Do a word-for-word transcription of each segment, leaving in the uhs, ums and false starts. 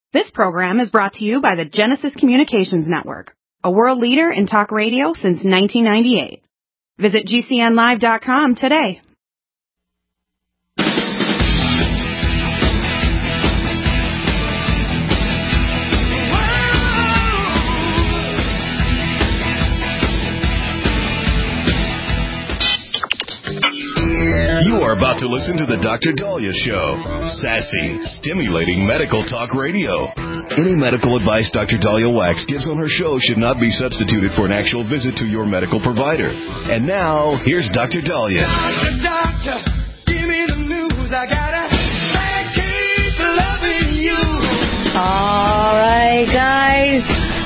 This program is brought to you by the Genesis Communications Network, a world leader in talk radio since nineteen ninety-eight. Visit G C N live dot com today. You are about to listen to the Doctor Daliah Show. Sassy, stimulating medical talk radio. Any medical advice Doctor Daliah Wax gives on her show should not be substituted for an actual visit to your medical provider. And now, here's Doctor Daliah. Doctor, doctor, give me the news. I gotta keep loving you. All right, guys.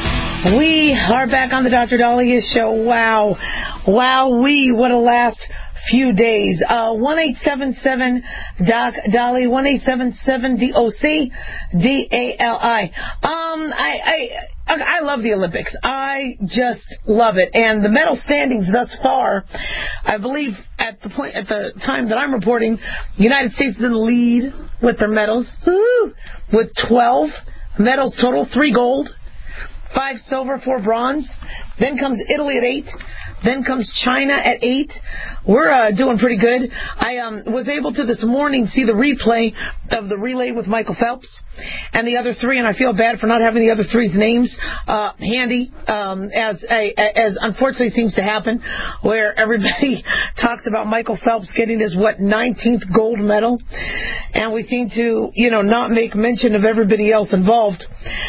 We are back on the Doctor Daliah Show. Wow. Wow, we, what a last few days. Uh, one eight seven seven Doc Dali, one eight seven seven D O C D A L I. Um, I, I, I love the Olympics. I just love it. And the medal standings thus far, I believe at the point, at the time that I'm reporting, the United States is in the lead with their medals. Woo! With twelve medals total, three gold, five silver, four bronze. Then comes Italy at eight. Then comes China at eight. We're uh, doing pretty good. I um, was able to this morning see the replay of the relay with Michael Phelps and the other three, and I feel bad for not having the other three's names uh, handy, um, as a, as unfortunately seems to happen, where everybody talks about Michael Phelps getting his, what, nineteenth gold medal, and we seem to, you know, not make mention of everybody else involved.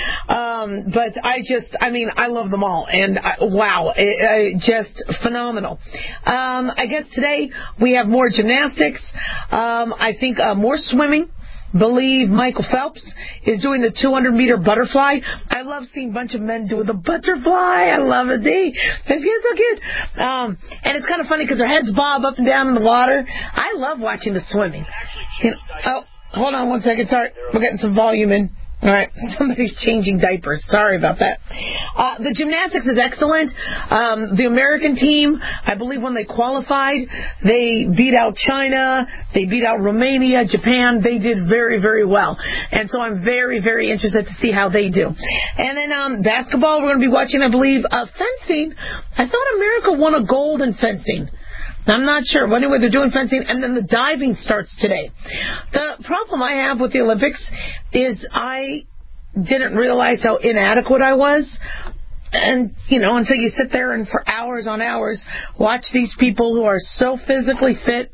Um, but I just, I mean, I love them all, and I, wow, it, it just phenomenal. Um, I guess today we have more gymnastics. Um, I think uh, more swimming. Believe Michael Phelps is doing the two hundred meter butterfly. I love seeing a bunch of men doing the butterfly. I love it. They, it's so cute. Um, and it's kind of funny because their heads bob up and down in the water. I love watching the swimming. You know, oh, hold on one second. Sorry, we're getting some volume in. All right, somebody's changing diapers. Sorry about that. Uh, the gymnastics is excellent. Um, the American team, I believe when they qualified, they beat out China, they beat out Romania, Japan. They did very, very well. And so I'm very, very interested to see how they do. And then um, basketball, we're going to be watching, I believe, uh, fencing. I thought America won a gold in fencing. I'm not sure. But anyway, they're doing fencing, and then the diving starts today. The problem I have with the Olympics is I didn't realize how inadequate I was. And, you know, until you sit there and for hours on hours watch these people who are so physically fit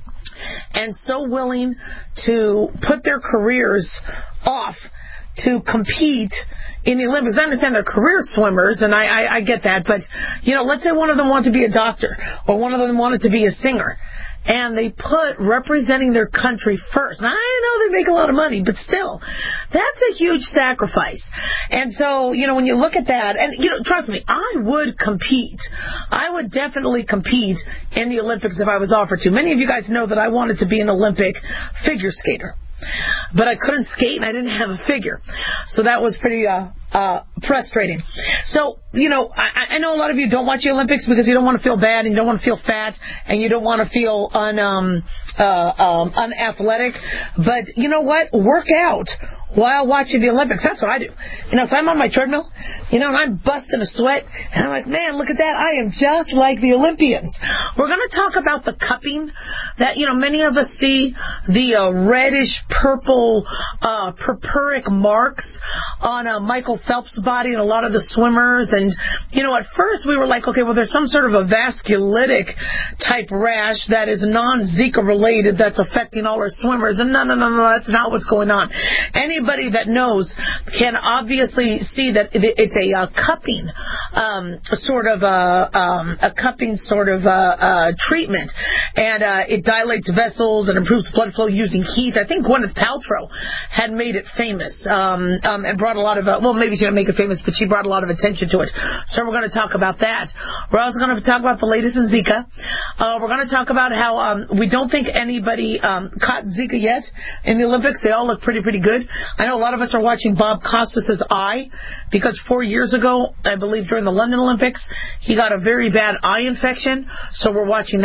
and so willing to put their careers off to compete in the Olympics. I understand they're career swimmers, and I, I, I get that, but, you know, let's say one of them wanted to be a doctor, or one of them wanted to be a singer, and they put representing their country first. Now, I know they make a lot of money, but still, that's a huge sacrifice. And so, you know, when you look at that, and, you know, trust me, I would compete. I would definitely compete in the Olympics if I was offered to. Many of you guys know that I wanted to be an Olympic figure skater. But I couldn't skate and I didn't have a figure. So that was pretty uh, uh, frustrating. So, you know, I, I know a lot of you don't watch the Olympics because you don't want to feel bad and you don't want to feel fat and you don't want to feel un, um, uh, um, unathletic. But you know what? Work out while watching the Olympics. That's what I do. You know, so I'm on my treadmill, you know, and I'm busting a sweat, and I'm like, man, look at that. I am just like the Olympians. We're going to talk about the cupping that, you know, many of us see the uh, reddish purple uh, purpuric marks on uh, Michael Phelps' body and a lot of the swimmers. And, you know, at first we were like, okay, well, there's some sort of a vasculitic type rash that is non-Zika related that's affecting all our swimmers. And no, no, no, no, that's not what's going on. Anybody that knows can obviously see that it's a uh, cupping um, sort of a, um, a cupping sort of uh, uh, treatment, and uh, it dilates vessels and improves blood flow using heat. I think Gwyneth Paltrow had made it famous um, um, and brought a lot of uh, well, maybe she didn't make it famous, but she brought a lot of attention to it. So we're going to talk about that. We're also going to talk about the latest in Zika. Uh, we're going to talk about how um, we don't think anybody um, caught Zika yet in the Olympics. They all look pretty, pretty good. I know a lot of us are watching Bob Costas' eye because four years ago, I believe during the London Olympics, he got a very bad eye infection. So we're watching that.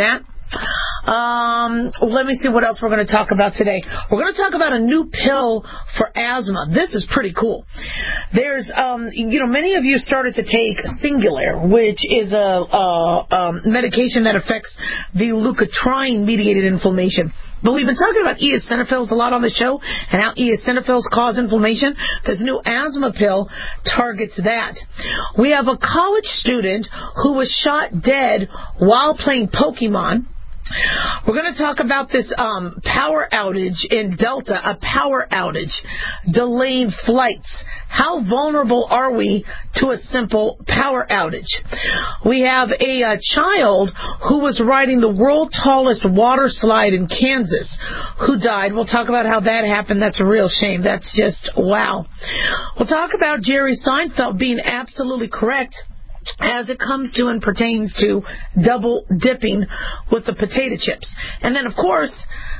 Um, let me see what else we're going to talk about today. We're going to talk about a new pill for asthma. This is pretty cool. There's, um, you know, many of you started to take Singulair, which is a, a, a medication that affects the leukotriene-mediated inflammation. But we've been talking about eosinophils a lot on the show and how eosinophils cause inflammation. This new asthma pill targets that. We have a college student who was shot dead while playing Pokemon. We're going to talk about this um, power outage in Delta, a power outage, delaying flights. How vulnerable are we to a simple power outage? We have a, a child who was riding the world's tallest water slide in Kansas who died. We'll talk about how that happened. That's a real shame. That's just wow. We'll talk about Jerry Seinfeld being absolutely correct as it comes to and pertains to double dipping with the potato chips. And then, of course,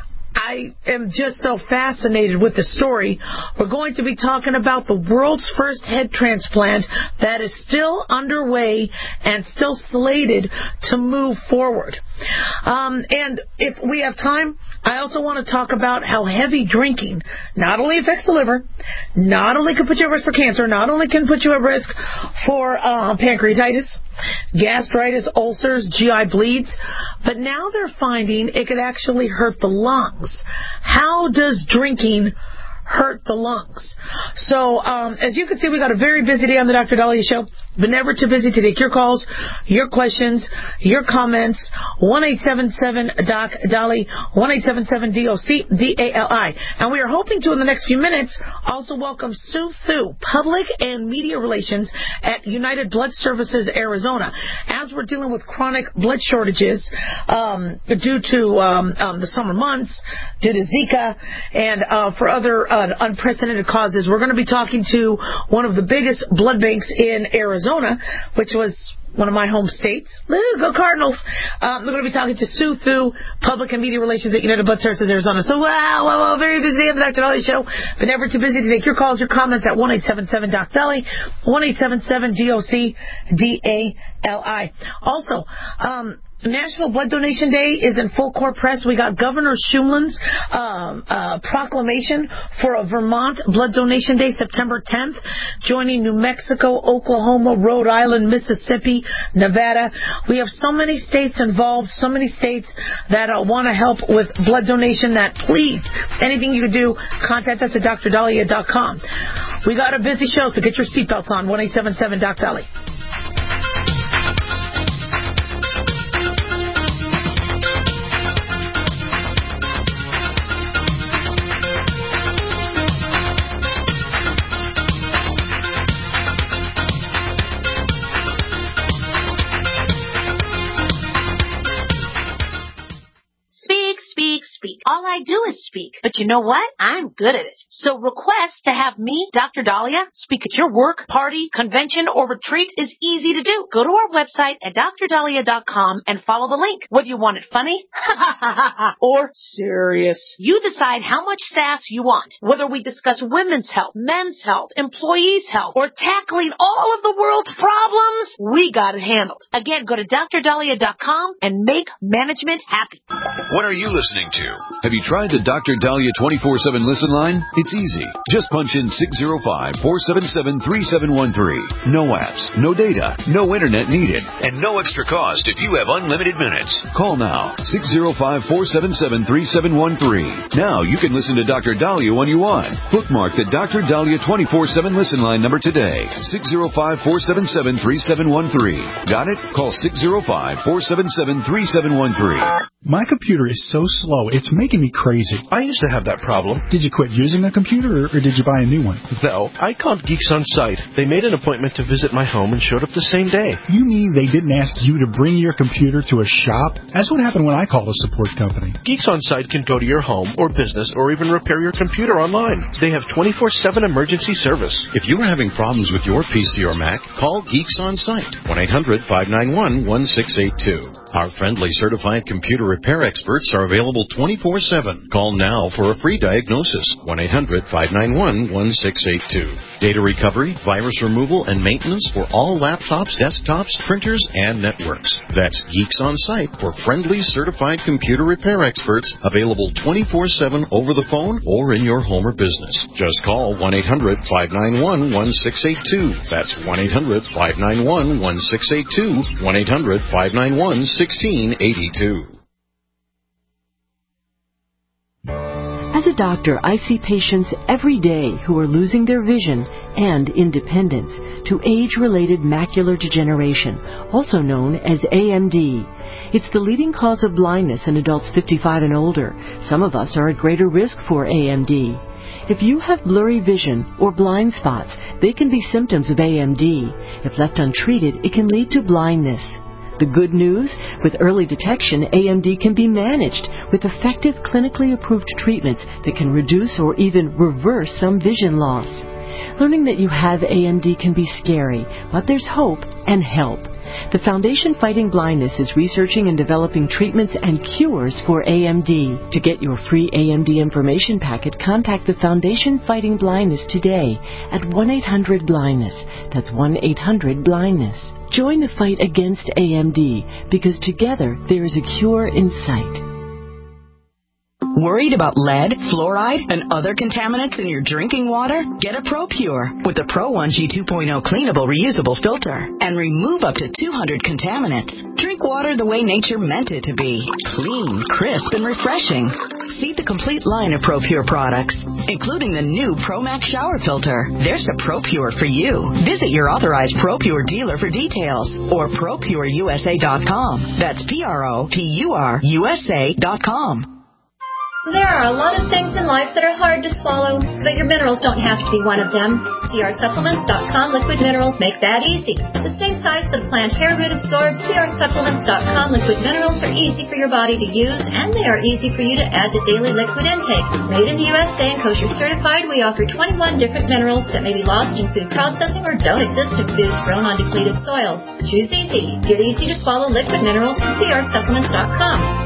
I am just so fascinated with the story. We're going to be talking about the world's first head transplant that is still underway and still slated to move forward. Um, and if we have time, I also want to talk about how heavy drinking not only affects the liver, not only can put you at risk for cancer, not only can put you at risk for uh, pancreatitis, gastritis, ulcers, G I bleeds, but now they're finding it could actually hurt the lungs. How does drinking hurt the lungs? So, um, as you can see, we got a very busy day on the Doctor Daliah Show, but never too busy to take your calls, your questions, your comments. one eight seven seven D O C D A L I, one eight seven seven D O C D A L I. And we are hoping to, in the next few minutes, also welcome Sue Thu, Public and Media Relations at United Blood Services, Arizona. As we're dealing with chronic blood shortages um, due to um, um, the summer months, due to Zika, and uh, for other uh, unprecedented causes, we're going to be talking to one of the biggest blood banks in Arizona, which was one of my home states. Go Cardinals. Um, we're going to be talking to Sue Thu, Public and Media Relations at United Blood Services, Arizona. So, wow, wow, wow, very busy on the Doctor Daliah Show, but never too busy to take your calls, your comments at one eight seven seven D O C D A L I, one eight seven seven D O C D A L I. Also, um, National Blood Donation Day is in full court press. We got Governor Shumlin's um, uh, proclamation for a Vermont Blood Donation Day, September tenth, joining New Mexico, Oklahoma, Rhode Island, Mississippi, Nevada. We have so many states involved, so many states that uh, want to help with blood donation that please, anything you can do, contact us at D R Daliah dot com. We got a busy show, so get your seatbelts on, one eight seven seven D O C D A L I. Speak. All I do is speak. But you know what? I'm good at it. So request to have me, Doctor Daliah, speak at your work, party, convention, or retreat is easy to do. Go to our website at D R Daliah dot com and follow the link. Whether you want it funny or serious, you decide how much sass you want. Whether we discuss women's health, men's health, employees' health, or tackling all of the world's problems, we got it handled. Again, go to D R Daliah dot com and make management happy. What are you listening to? Have you tried the Doctor Daliah twenty-four seven listen line? It's easy. Just punch in six zero five, four seven seven, three seven one three. No apps, no data, no internet needed, and no extra cost if you have unlimited minutes. Call now, six zero five, four seven seven, three seven one three. Now you can listen to Doctor Daliah when you want. Bookmark the Doctor Daliah twenty-four seven listen line number today, six zero five, four seven seven, three seven one three. Got it? Call six zero five, four seven seven, three seven one three. My computer is so slow, it's making me crazy. I used to have that problem. Did you quit using a computer, or, or did you buy a new one? No, I called Geeks On Site. They made an appointment to visit my home and showed up the same day. You mean they didn't ask you to bring your computer to a shop? That's what happened when I called a support company. Geeks On Site can go to your home or business or even repair your computer online. They have twenty-four seven emergency service. If you are having problems with your P C or Mac, call Geeks On Site, one eight hundred, five nine one, one six eight two. Our friendly certified computer repair experts are available twenty-four seven. Call now for a free diagnosis. one eight hundred five nine one one six eight two. Data recovery, virus removal, and maintenance for all laptops, desktops, printers, and networks. That's Geeks On Site for friendly certified computer repair experts, available twenty-four seven over the phone or in your home or business. Just call one eight hundred five nine one one six eight two. That's one eight hundred five nine one one six eight two. one eight hundred five nine one one six eight two. As a doctor, I see patients every day who are losing their vision and independence to age-related macular degeneration, also known as A M D. It's the leading cause of blindness in adults fifty-five and older. Some of us are at greater risk for A M D. If you have blurry vision or blind spots, they can be symptoms of A M D. If left untreated, it can lead to blindness. The good news? With early detection, A M D can be managed with effective clinically approved treatments that can reduce or even reverse some vision loss. Learning that you have A M D can be scary, but there's hope and help. The Foundation Fighting Blindness is researching and developing treatments and cures for A M D. To get your free A M D information packet, contact the Foundation Fighting Blindness today at one eight hundred blindness. That's one eight hundred blindness. Join the fight against A M D, because together there is a cure in sight. Worried about lead, fluoride, and other contaminants in your drinking water? Get a ProPure with the Pro one G two point oh cleanable reusable filter and remove up to two hundred contaminants. Drink water the way nature meant it to be. Clean, crisp, and refreshing. See the complete line of ProPure products, including the new ProMax shower filter. There's a ProPure for you. Visit your authorized ProPure dealer for details or pro pure U S A dot com. That's P R O P U R U S A dot com. There are a lot of things in life that are hard to swallow, but your minerals don't have to be one of them. C R supplements dot com liquid minerals make that easy. At the same size that a plant hair root absorbs, C R supplements dot com liquid minerals are easy for your body to use, and they are easy for you to add to daily liquid intake. Made in the U S A and kosher certified, we offer twenty-one different minerals that may be lost in food processing or don't exist in foods grown on depleted soils. Choose easy. Get easy to swallow liquid minerals from C R supplements dot com.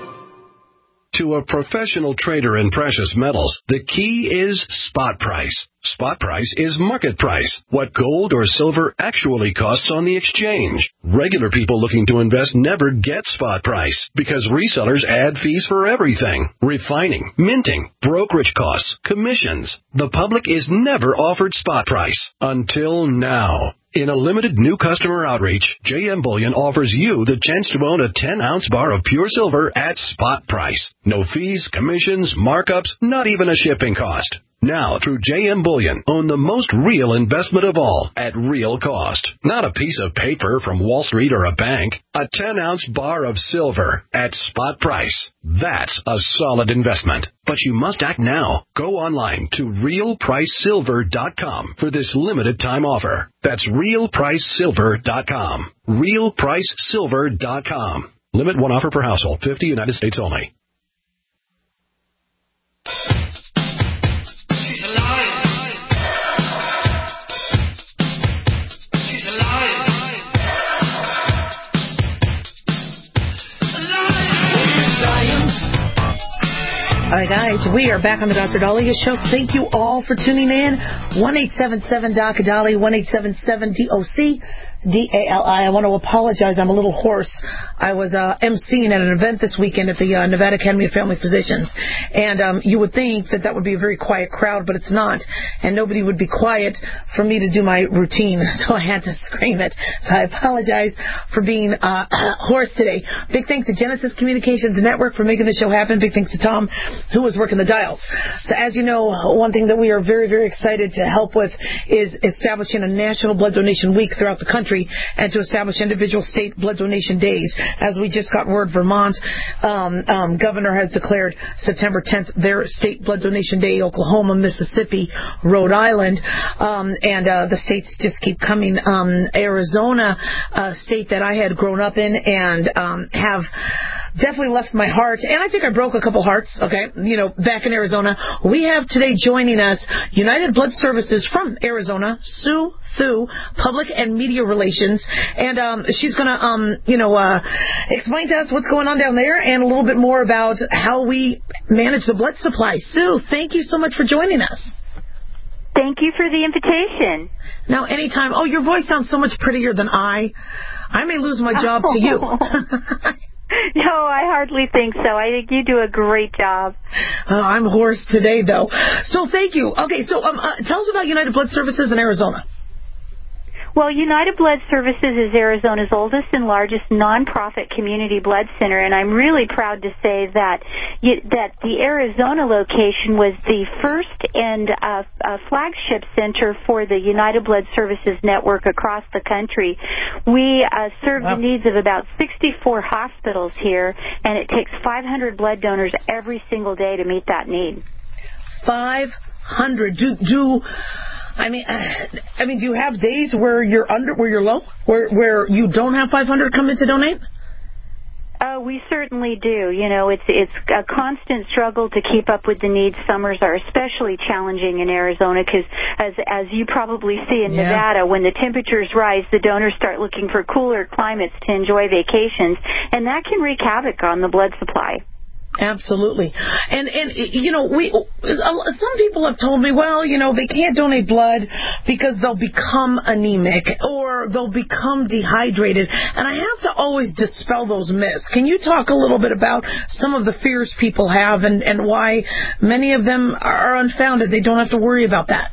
To a professional trader in precious metals, the key is spot price. Spot price is market price, what gold or silver actually costs on the exchange. Regular people looking to invest never get spot price because resellers add fees for everything. Refining, minting, brokerage costs, commissions. The public is never offered spot price until now. In a limited new customer outreach, J M Bullion offers you the chance to own a ten-ounce bar of pure silver at spot price. No fees, commissions, markups, not even a shipping cost. Now, through J M Bullion, own the most real investment of all at real cost. Not a piece of paper from Wall Street or a bank. A ten-ounce bar of silver at spot price. That's a solid investment. But you must act now. Go online to real price silver dot com for this limited time offer. That's real price silver dot com. real price silver dot com. Limit one offer per household. fifty United States only. All right, guys, we are back on the Doctor Dahlia Show. Thank you all for tuning in. one eight seven seven D O C Dali, one eight seven seven D O C D A L I. I want to apologize. I'm a little hoarse. I was uh, emceeing at an event this weekend at the uh, Nevada Academy of Family Physicians. And um, you would think that that would be a very quiet crowd, but it's not. And nobody would be quiet for me to do my routine, so I had to scream it. So I apologize for being uh, hoarse today. Big thanks to Genesis Communications Network for making the show happen. Big thanks to Tom, who was working the dials. So as you know, one thing that we are very, very excited to help with is establishing a National Blood Donation Week throughout the country and to establish individual state blood donation days. As we just got word, Vermont um, um, governor has declared September tenth their state blood donation day. Oklahoma, Mississippi, Rhode Island, um, and uh, the states just keep coming. Um, Arizona, a state that I had grown up in and um, have definitely left my heart, and I think I broke a couple hearts, okay, you know, back in Arizona. We have today joining us United Blood Services from Arizona, Sue Thu, Public and Media Relations, and um, she's going to, um, you know, uh, explain to us what's going on down there and a little bit more about how we manage the blood supply. Sue, thank you so much for joining us. Thank you for the invitation. Now, anytime. Oh, your voice sounds so much prettier than I. I may lose my job to you. No, I hardly think so. I think you do a great job. Uh, I'm hoarse today, though. So thank you. Okay, so um, uh, tell us about United Blood Services in Arizona. Well, United Blood Services is Arizona's oldest and largest nonprofit community blood center, and I'm really proud to say that you, that the Arizona location was the first and uh, uh, flagship center for the United Blood Services network across the country. We uh, serve wow. the needs of about sixty-four hospitals here, and it takes five hundred blood donors every single day to meet that need. five hundred. Do do. I mean, I mean, do you have days where you're under, where you're low, where where you don't have five hundred come in to donate? Uh, we certainly do. You know, it's it's a constant struggle to keep up with the needs. Summers are especially challenging in Arizona because, as as you probably see in yeah. Nevada, when the temperatures rise, the donors start looking for cooler climates to enjoy vacations, and that can wreak havoc on the blood supply. Absolutely. And, and you know, we some people have told me, well, you know, they can't donate blood because they'll become anemic or they'll become dehydrated. And I have to always dispel those myths. Can you talk a little bit about some of the fears people have and, and why many of them are unfounded? They don't have to worry about that.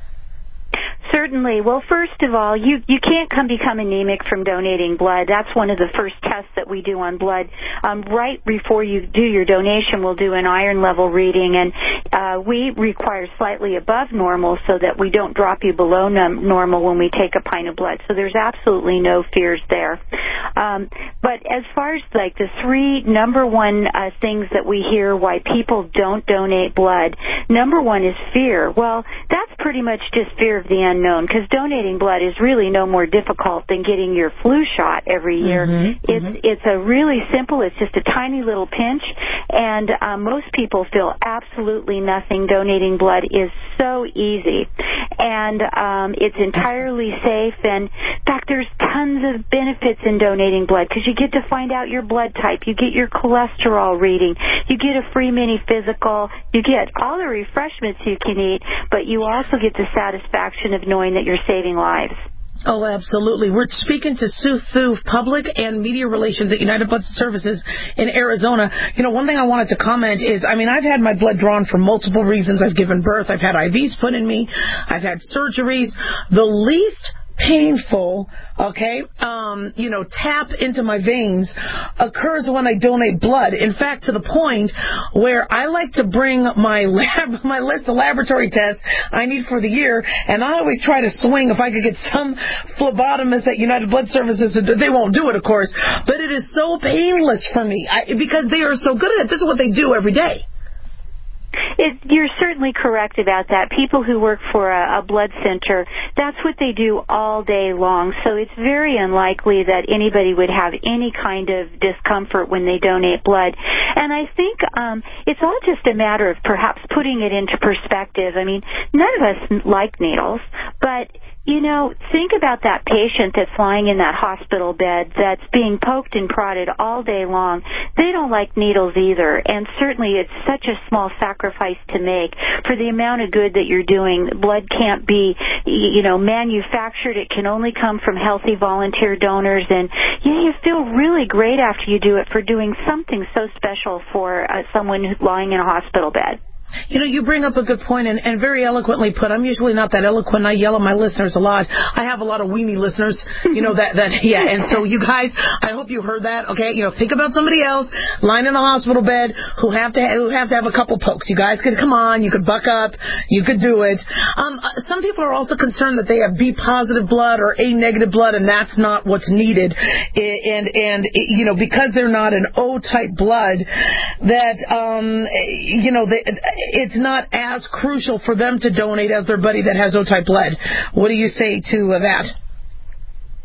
Certainly. Well, first of all, you, you can't come become anemic from donating blood. That's one of the first tests that we do on blood. Um, right before you do your donation, we'll do an iron level reading, and uh, we require slightly above normal so that we don't drop you below num- normal when we take a pint of blood. So there's absolutely no fears there. Um, but as far as like the three number one uh, things that we hear why people don't donate blood, number one is fear. Well, that's pretty much just fear of the unknown. Known because donating blood is really no more difficult than getting your flu shot every year. Mm-hmm, it's mm-hmm. it's a really simple. It's just a tiny little pinch, and uh, most people feel absolutely nothing. Donating blood is so easy, and um, it's entirely safe. And in fact, there's tons of benefits in donating blood because you get to find out your blood type, you get your cholesterol reading, you get a free mini physical, you get all the refreshments you can eat, but you also get the satisfaction of knowing that you're saving lives. Oh, absolutely. We're speaking to Sue Thu, Public and Media Relations at United Blood Services in Arizona. You know, one thing I wanted to comment is, I mean, I've had my blood drawn for multiple reasons. I've given birth. I've had I Vs put in me. I've had surgeries. The least painful, okay, um, you know, tap into my veins occurs when I donate blood. In fact, to the point where I like to bring my lab, my list of laboratory tests I need for the year, and I always try to swing if I could get some phlebotomist at United Blood Services. They won't do it, of course, but it is so painless for me I, because they are so good at it. This is what they do every day. It, you're certainly correct about that. People who work for a, a blood center, that's what they do all day long. So it's very unlikely that anybody would have any kind of discomfort when they donate blood. And I think um, it's all just a matter of perhaps putting it into perspective. I mean, none of us like needles, but you know, think about that patient that's lying in that hospital bed that's being poked and prodded all day long. They don't like needles either, and certainly it's such a small sacrifice to make for the amount of good that you're doing. Blood can't be, you know, manufactured. It can only come from healthy volunteer donors, and you know, you feel really great after you do it for doing something so special for uh, someone who's lying in a hospital bed. You know, you bring up a good point, and, and very eloquently put. I'm usually not that eloquent. I yell at my listeners a lot. I have a lot of weenie listeners, you know, that, that yeah. And so you guys, I hope you heard that, okay? You know, think about somebody else lying in a hospital bed who have to who have to have a couple pokes. You guys could come on. You could buck up. You could do it. Um, some people are also concerned that they have B-positive blood or A-negative blood, and that's not what's needed. And, and you know, because they're not an O-type blood, that, um, you know, they... it's not as crucial for them to donate as their buddy that has O-type blood. What do you say to uh, that?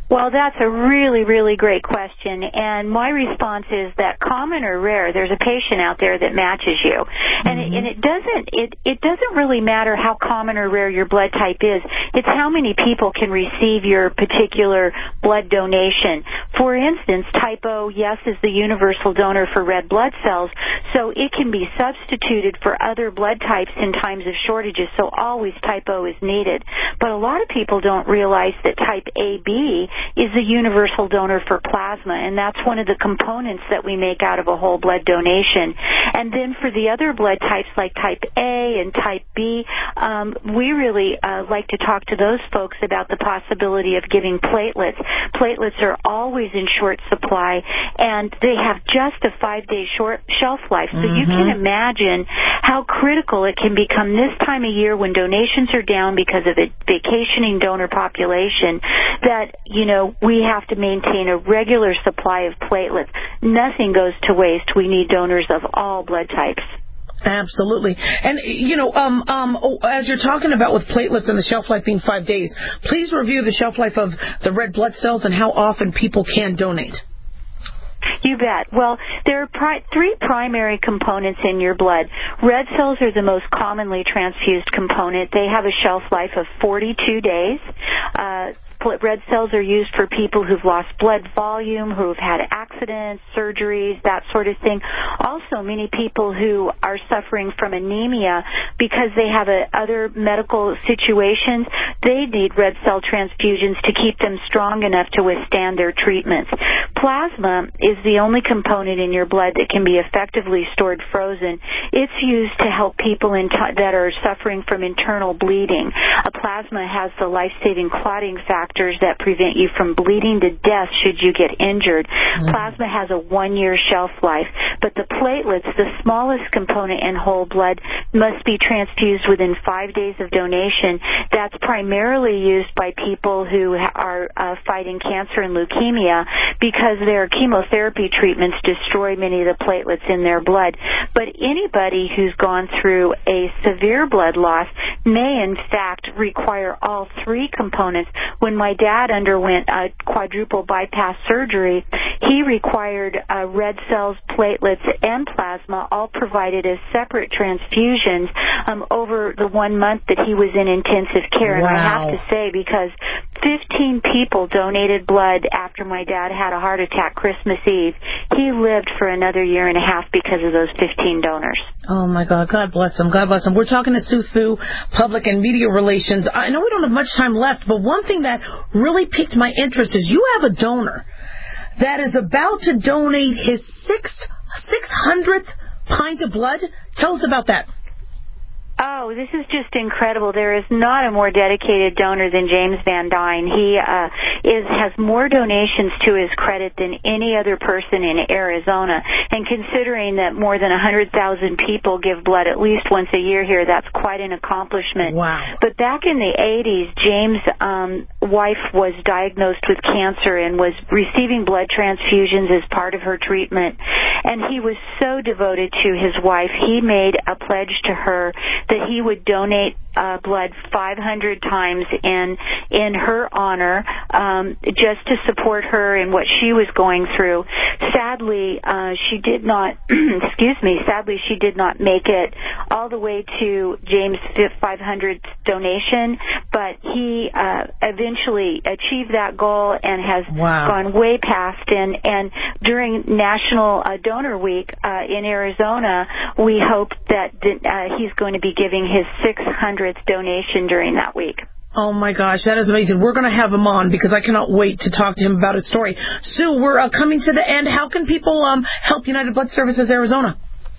Well, that's a really, really great question, and my response is that common or rare, there's a patient out there that matches you, and, mm-hmm. it, and it doesn't it it doesn't really matter how common or rare your blood type is. It's how many people can receive your particular blood donation. For instance, type O, yes, is the universal donor for red blood cells, so it can be substituted for other blood types in times of shortages. So always type O is needed, but a lot of people don't realize that type A B is a universal donor for plasma, and that's one of the components that we make out of a whole blood donation. And then for the other blood types like type A and type B, um, we really uh, like to talk to those folks about the possibility of giving platelets. Platelets are always in short supply, and they have just a five-day short shelf life. So mm-hmm. you can imagine how critical it can become this time of year when donations are down because of a vacationing donor population, that, you know, we have to maintain a regular supply of platelets. Nothing goes to waste. We need donors of all blood types. Absolutely. And, you know, um, um, as you're talking about with platelets and the shelf life being five days, please review the shelf life of the red blood cells and how often people can donate. You bet. Well, there are pri- three primary components in your blood. Red cells are the most commonly transfused component. They have a shelf life of forty-two days. Uh, red cells are used for people who've lost blood volume, who've had accidents, surgeries, that sort of thing. Also, many people who are suffering from anemia because they have a, other medical situations, they need red cell transfusions to keep them strong enough to withstand their treatments. Plasma is the only component in your blood that can be effectively stored frozen. It's used to help people in t- that are suffering from internal bleeding. A plasma has the life-saving clotting factor that prevent you from bleeding to death should you get injured. Mm-hmm. Plasma has a one-year shelf life, but the platelets, the smallest component in whole blood, must be transfused within five days of donation. That's primarily used by people who are uh, fighting cancer and leukemia because their chemotherapy treatments destroy many of the platelets in their blood. But anybody who's gone through a severe blood loss may, in fact, require all three components. When my dad underwent a quadruple bypass surgery, he required uh, red cells, platelets, and plasma, all provided as separate transfusions um, over the one month that he was in intensive care. Wow. And I have to say, because fifteen people donated blood after my dad had a heart attack Christmas Eve, he lived for another year and a half because of those fifteen donors. Oh, my God. God bless him. God bless him. We're talking to Sue Thu, Public and Media Relations. I know we don't have much time left, but one thing that really piqued my interest is you have a donor that is about to donate his six six hundredth pint of blood. Tell us about that. Oh, this is just incredible. There is not a more dedicated donor than James Van Dyne. He uh, is has more donations to his credit than any other person in Arizona. And considering that more than one hundred thousand people give blood at least once a year here, that's quite an accomplishment. Wow. But back in the eighties, James' um, wife was diagnosed with cancer and was receiving blood transfusions as part of her treatment. And he was so devoted to his wife, he made a pledge to her that he would donate uh, blood five hundred times in in her honor, um, just to support her in what she was going through. Sadly, uh, she did not. excuse me. Sadly, she did not make it all the way to James' five hundredth donation, but he uh, eventually achieved that goal and has wow. gone way past. And and during National uh, Donor Week uh, in Arizona, we hope that uh, he's going to be giving his six hundredth donation during that week. Oh, my gosh, that is amazing. We're going to have him on because I cannot wait to talk to him about his story. Sue, we're uh, coming to the end. How can people um, help United Blood Services Arizona?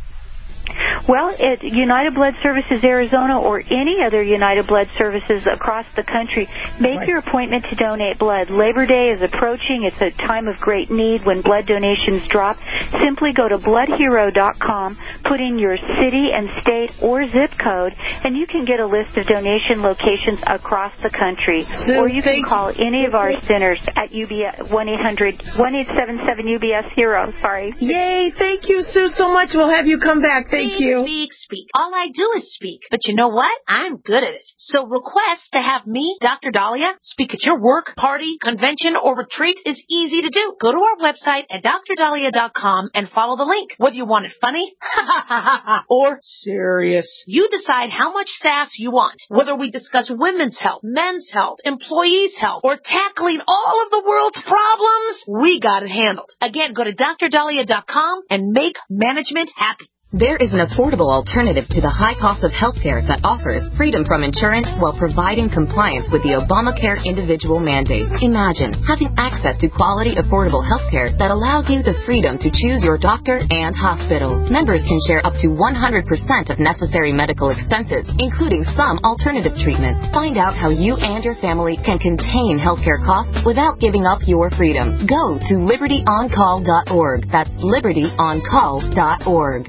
Well, at United Blood Services Arizona or any other United Blood Services across the country, make right. your appointment to donate blood. Labor Day is approaching. It's a time of great need when blood donations drop. Simply go to blood hero dot com, put in your city and state or zip code, and you can get a list of donation locations across the country. Sue, or you can call you. any of our centers at U B S one eight hundred one eight seven seven U B S Hero. Sorry. Yay! Thank you, Sue, so much. We'll have you come back. Thank you. you. Speak, speak. All I do is speak. But you know what? I'm good at it. So request to have me, Doctor Dahlia, speak at your work, party, convention, or retreat is easy to do. Go to our website at d r dahlia dot com and follow the link. Whether you want it funny or serious, you decide how much sass you want. Whether we discuss women's health, men's health, employees' health, or tackling all of the world's problems, we got it handled. Again, go to d r dahlia dot com and make management happy. There is an affordable alternative to the high cost of healthcare that offers freedom from insurance while providing compliance with the Obamacare individual mandate. Imagine having access to quality, affordable healthcare that allows you the freedom to choose your doctor and hospital. Members can share up to one hundred percent of necessary medical expenses, including some alternative treatments. Find out how you and your family can contain healthcare costs without giving up your freedom. Go to liberty on call dot org. That's liberty on call dot org.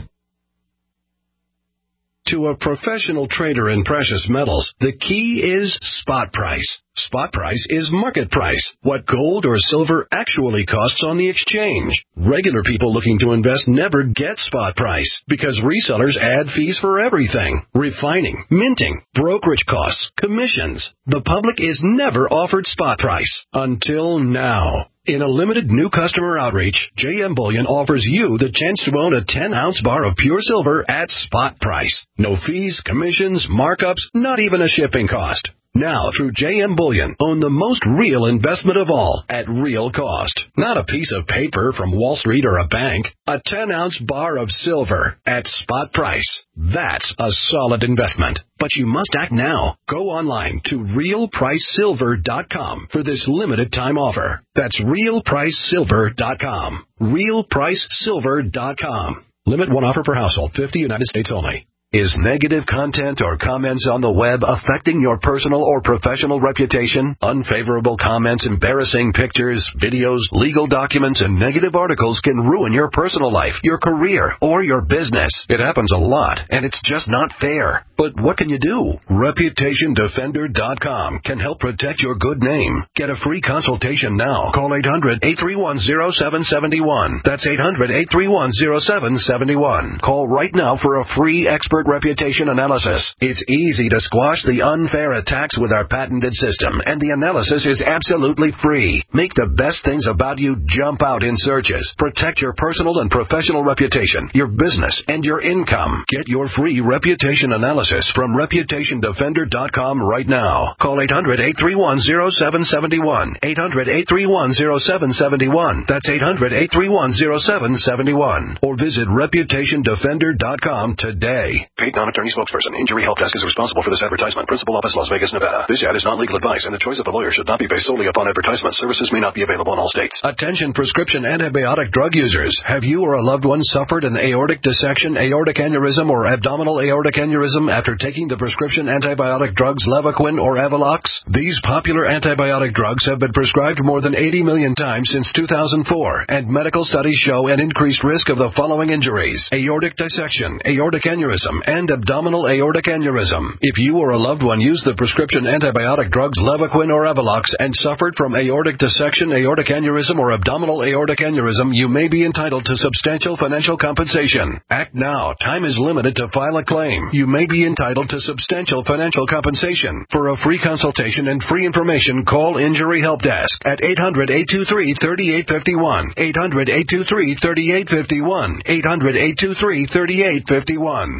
To a professional trader in precious metals, the key is spot price. Spot price is market price, what gold or silver actually costs on the exchange. Regular people looking to invest never get spot price because resellers add fees for everything. Refining, minting, brokerage costs, commissions. The public is never offered spot price until now. In a limited new customer outreach, J M Bullion offers you the chance to own a ten-ounce bar of pure silver at spot price. No fees, commissions, markups, not even a shipping cost. Now, through J M Bullion, own the most real investment of all at real cost. Not a piece of paper from Wall Street or a bank. A ten-ounce bar of silver at spot price. That's a solid investment. But you must act now. Go online to real price silver dot com for this limited time offer. That's real price silver dot com. real price silver dot com. Limit one offer per household, fifty United States only. Is negative content or comments on the web affecting your personal or professional reputation? Unfavorable comments, embarrassing pictures, videos, legal documents, and negative articles can ruin your personal life, your career, or your business. It happens a lot, and it's just not fair. But what can you do? reputation defender dot com can help protect your good name. Get a free consultation now. Call eight hundred, eight three one, zero seven seven one. That's eight hundred, eight three one, zero seven seven one. Call right now for a free expert reputation analysis. It's easy to squash the unfair attacks with our patented system, and the analysis is absolutely free. Make the best things about you jump out in searches. Protect your personal and professional reputation, your business, and your income. Get your free reputation analysis from reputation defender dot com right now. Call eight hundred, eight three one, zero seven seven one. eight hundred, eight three one, zero seven seven one. That's eight hundred, eight three one, zero seven seven one. Or visit reputation defender dot com today. Paid non-attorney spokesperson. Injury Help Desk is responsible for this advertisement. Principal office, Las Vegas, Nevada. This ad is not legal advice, and the choice of a lawyer should not be based solely upon advertisement. Services may not be available in all states. Attention prescription antibiotic drug users. Have you or a loved one suffered an aortic dissection, aortic aneurysm, or abdominal aortic aneurysm after taking the prescription antibiotic drugs Levaquin or Avelox? These popular antibiotic drugs have been prescribed more than eighty million times since two thousand four, and medical studies show an increased risk of the following injuries: aortic dissection, aortic aneurysm, and abdominal aortic aneurysm. If you or a loved one used the prescription antibiotic drugs Levaquin or Avelox and suffered from aortic dissection, aortic aneurysm, or abdominal aortic aneurysm, you may be entitled to substantial financial compensation. Act now. Time is limited to file a claim. You may be entitled to substantial financial compensation. For a free consultation and free information, call Injury Help Desk at eight hundred, eight two three, three eight five one. eight hundred, eight two three, three eight five one. eight hundred, eight two three, three eight five one.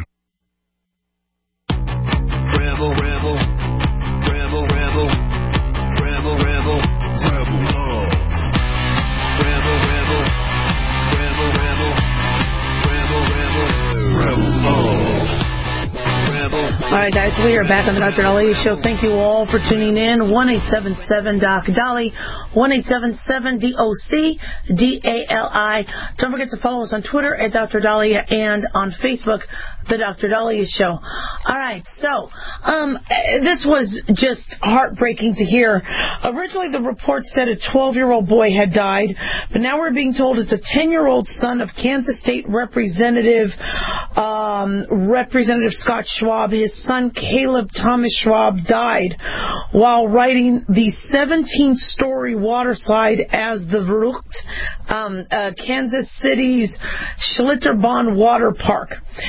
Rebel, rebel, rebel, rebel, rebel, rebel, rebel love. Rebel, rebel, rebel, rebel, rebel, rebel, rebel love. Rebel. All right, guys, we are back on the Doctor Dahlia Show. Thank you all for tuning in. one eight seven seven Doc Dolly, one eight seven seven D O C D A L I. Don't forget to follow us on Twitter at Doctor Dahlia and on Facebook, The Doctor Dahlia Show. All right, so um, this was just heartbreaking to hear. Originally, the report said a twelve-year-old boy had died, but now we're being told it's a ten-year-old son of Kansas State Representative um, Representative Scott Schwab. His son, Caleb Thomas Schwab, died while riding the seventeen-story water slide as the Verrucht, um, uh, Kansas City's Schlitterbahn Water Park. Supposedly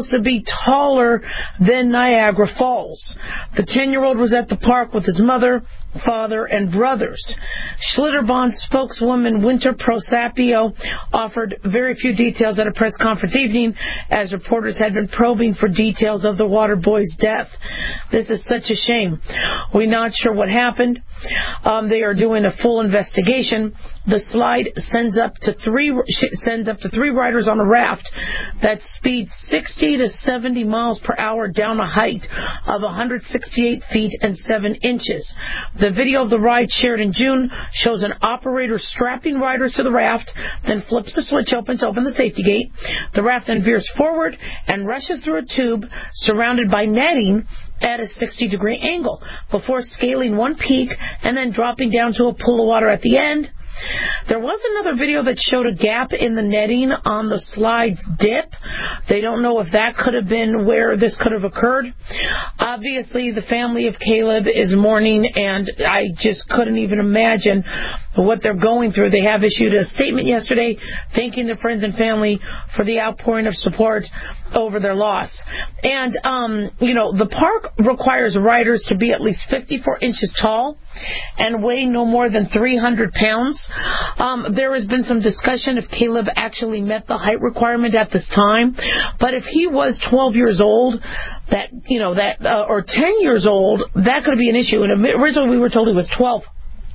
supposed to be taller than Niagara Falls. The ten-year-old was at the park with his mother, father, and brothers. Schlitterbahn spokeswoman Winter Prosapio offered very few details at a press conference evening, as reporters had been probing for details of the water boy's death. This is such a shame. We're not sure what happened. Um, they are doing a full investigation. The slide sends up to three sends up to three riders on a raft that speeds sixty to seventy miles per hour down a height of one hundred sixty-eight feet and seven inches. The video of the ride, shared in June, shows an operator strapping riders to the raft, then flips the switch open to open the safety gate. The raft then veers forward and rushes through a tube surrounded by netting at a sixty degree angle before scaling one peak and then dropping down to a pool of water at the end. There was another video that showed a gap in the netting on the slide's dip. They don't know if that could have been where this could have occurred. Obviously, the family of Caleb is mourning, and I just couldn't even imagine what they're going through. They have issued a statement yesterday thanking their friends and family for the outpouring of support over their loss. And, um, you know, the park requires riders to be at least fifty-four inches tall and weigh no more than three hundred pounds. Um, there has been some discussion if Caleb actually met the height requirement at this time. But if he was twelve years old, that, you know, that, uh, or ten years old, that could be an issue. And originally we were told he was twelve.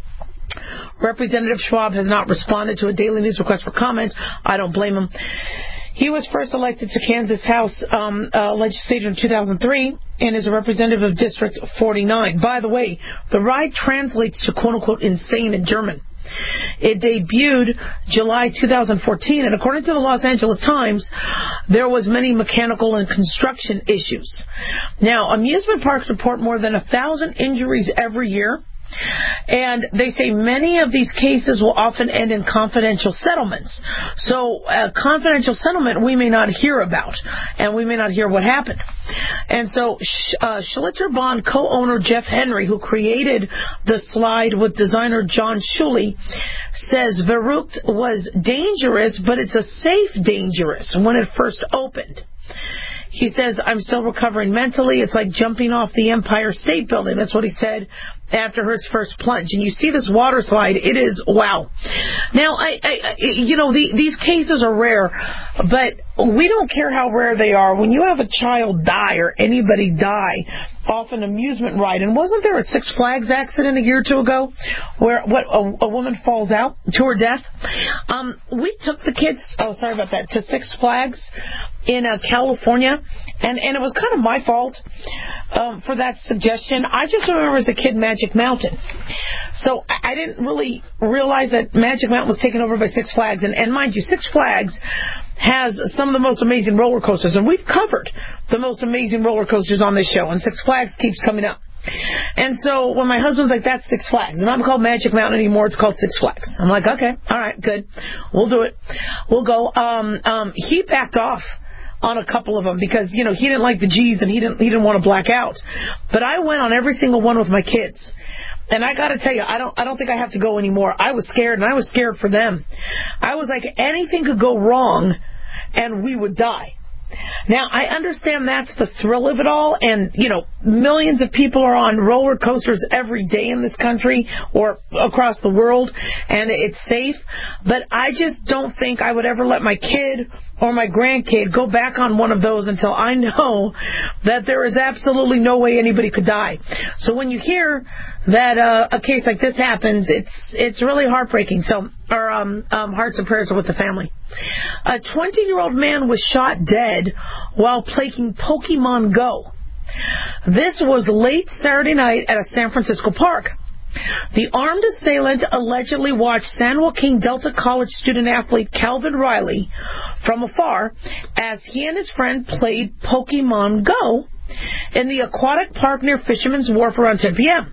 Representative Schwab has not responded to a Daily News request for comment. I don't blame him. He was first elected to Kansas House um, uh, legislature in two thousand three and is a representative of District forty-nine. By the way, the ride translates to quote-unquote insane in German. It debuted July two thousand fourteen, and according to the Los Angeles Times, there was many mechanical and construction issues. Now, amusement parks report more than a thousand injuries every year. And they say many of these cases will often end in confidential settlements. So a confidential settlement we may not hear about, and we may not hear what happened. And so uh, Schlitterbahn co-owner Jeff Henry, who created the slide with designer John Schuley, says Verrückt was dangerous, but it's a safe dangerous when it first opened. He says, I'm still recovering mentally. It's like jumping off the Empire State Building. That's what he said after his first plunge. And you see this water slide. It is, wow. Now, I, I you know, the, these cases are rare, but we don't care how rare they are. When you have a child die or anybody die off an amusement ride, and wasn't there a Six Flags accident a year or two ago where what a, a woman falls out to her death? Um, we took the kids, oh, sorry about that, to Six Flags in uh, California, and, and it was kind of my fault um, for that suggestion. I just remember as a kid Magic Mountain. So I didn't really realize that Magic Mountain was taken over by Six Flags. And, and mind you, Six Flags has some of the most amazing roller coasters. And we've covered the most amazing roller coasters on this show. And Six Flags keeps coming up. And so when my husband's like, that's Six Flags. And I'm called Magic Mountain anymore. It's called Six Flags. I'm like, okay, all right, good. We'll do it. We'll go. Um, um, he backed off on a couple of them because, you know, he didn't like the G's and he didn't he didn't want to black out. But I went on every single one with my kids. And I got to tell you, I don't I don't think I have to go anymore. I was scared, and I was scared for them. I was like, anything could go wrong and we would die. Now, I understand that's the thrill of it all, and, you know, millions of people are on roller coasters every day in this country or across the world, and it's safe, but I just don't think I would ever let my kid or my grandkid go back on one of those until I know that there is absolutely no way anybody could die. So when you hear that uh, a case like this happens, it's it's really heartbreaking. So our um, um, hearts and prayers are with the family. A twenty-year-old man was shot dead while playing Pokemon Go. This was late Saturday night at a San Francisco park. The armed assailant allegedly watched San Joaquin Delta College student-athlete Calvin Riley from afar as he and his friend played Pokemon Go in the aquatic park near Fisherman's Wharf around ten p.m.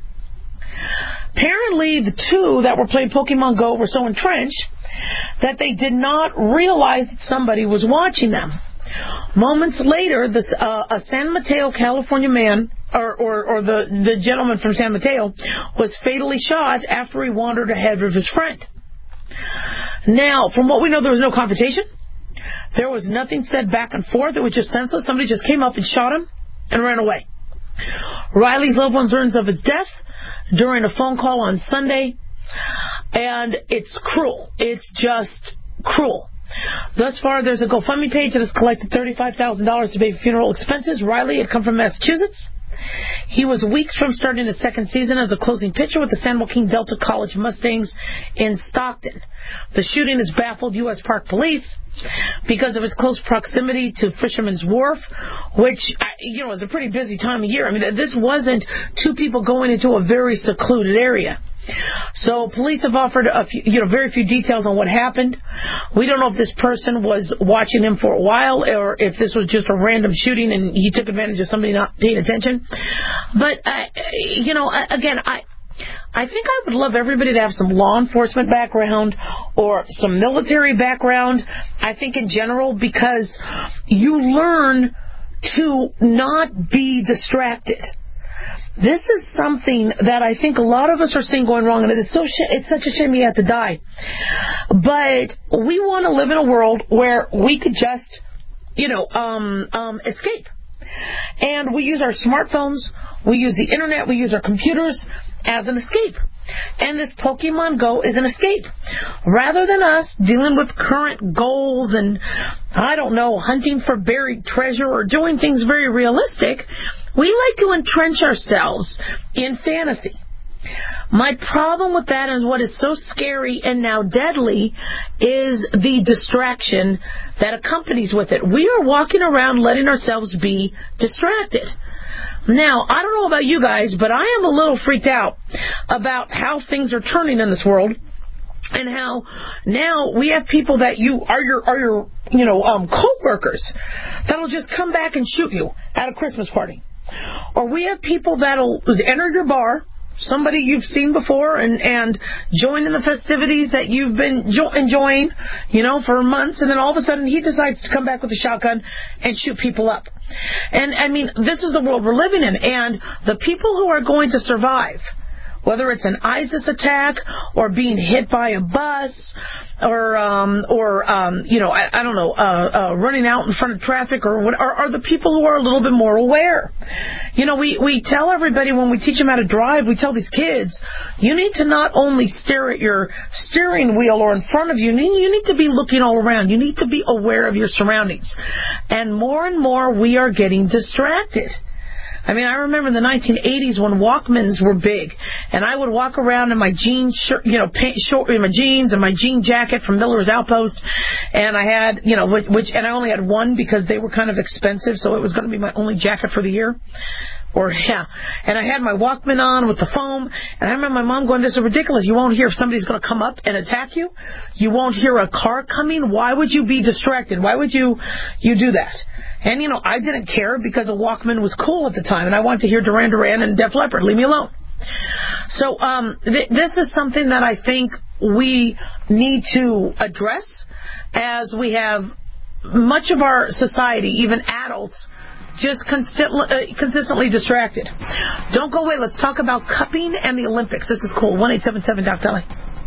Apparently, the two that were playing Pokemon Go were so entrenched that they did not realize that somebody was watching them. Moments later, this, uh, a San Mateo, California man, or, or, or the, the gentleman from San Mateo, was fatally shot after he wandered ahead of his friend. Now, from what we know, there was no confrontation. There was nothing said back and forth. It was just senseless. Somebody just came up and shot him and ran away. Riley's loved ones learns of his death during a phone call on Sunday, and it's cruel. It's just cruel. Thus far, there's a GoFundMe page that has collected thirty-five thousand dollars to pay for funeral expenses. Riley had come from Massachusetts. He was weeks from starting his second season as a closing pitcher with the San Joaquin Delta College Mustangs in Stockton. The shooting has baffled U S Park Police because of its close proximity to Fisherman's Wharf, which, you know, is a pretty busy time of year. I mean, this wasn't two people going into a very secluded area. So police have offered a few, you know, very few details on what happened. We don't know if this person was watching him for a while or if this was just a random shooting and he took advantage of somebody not paying attention. But, uh, you know, again, I... I think I would love everybody to have some law enforcement background or some military background, I think in general, because you learn to not be distracted. This is something that I think a lot of us are seeing going wrong, and it's so sh- it's such a shame he had to die. But we want to live in a world where we could just, you know, um, um, escape. And we use our smartphones, we use the internet, we use our computers as an escape. And this Pokemon Go is an escape. Rather than us dealing with current goals and, I don't know, hunting for buried treasure or doing things very realistic, we like to entrench ourselves in fantasy. My problem with that and what is so scary and now deadly is the distraction that accompanies with it. We are walking around letting ourselves be distracted. Now, I don't know about you guys, but I am a little freaked out about how things are turning in this world and how now we have people that you are your are your you know um co-workers that'll just come back and shoot you at a Christmas party. Or we have people that'll enter your bar, somebody you've seen before, and, and join in the festivities that you've been jo- enjoying, you know, for months, and then all of a sudden he decides to come back with a shotgun and shoot people up. And, I mean, this is the world we're living in, and the people who are going to survive, whether it's an ISIS attack or being hit by a bus or, um, or um, you know, I, I don't know, uh, uh, running out in front of traffic or what, are, are the people who are a little bit more aware. You know, we, we tell everybody when we teach them how to drive, we tell these kids, you need to not only stare at your steering wheel or in front of you, you need, you need to be looking all around. You need to be aware of your surroundings. And more and more we are getting distracted. I mean, I remember in the nineteen eighties when Walkmans were big, and I would walk around in my jean shirt, you know, pant, short, in my jeans and my jean jacket from Miller's Outpost, and I had, you know, which, and I only had one because they were kind of expensive, so it was going to be my only jacket for the year. Or, yeah. And I had my Walkman on with the foam. And I remember my mom going, this is ridiculous. You won't hear if somebody's going to come up and attack you. You won't hear a car coming. Why would you be distracted? Why would you you do that? And, you know, I didn't care because a Walkman was cool at the time. And I wanted to hear Duran Duran and Def Leppard. Leave me alone. So um, th- this is something that I think we need to address as we have much of our society, even adults, just consistently, uh, consistently distracted. Don't go away. Let's talk about cupping and the Olympics. This is cool. one eight seven seven Doc Dolly.